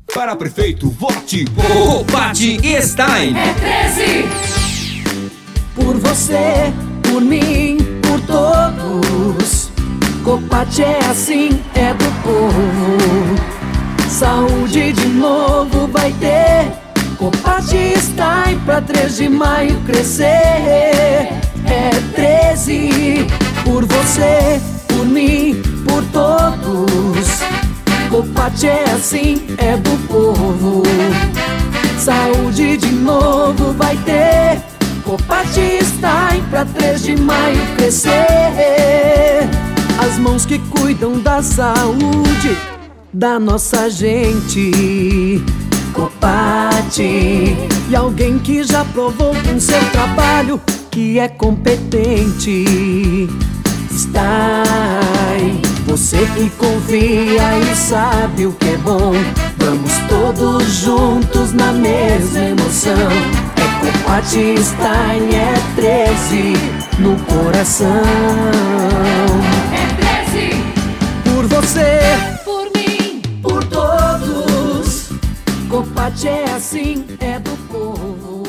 Para prefeito, vote Copati Stein. É 13. Por você, por mim, por todos. Copati é assim, é do povo. Saúde de novo vai ter. Copati Stein pra 3 de maio crescer. É 13. Por você, por mim, por todos. Copati é assim, é do povo. Saúde de novo vai ter. Copati Stein pra 3 de maio crescer. As mãos que cuidam da saúde da nossa gente. Copati. E alguém que já provou com seu trabalho que é competente. Stein. Você que confia e sabe o que é bom. Vamos todos juntos na mesma emoção. É Copati Stein, é 13 no coração. É 13. Por você, Por mim, por todos. Copati é assim, é do povo.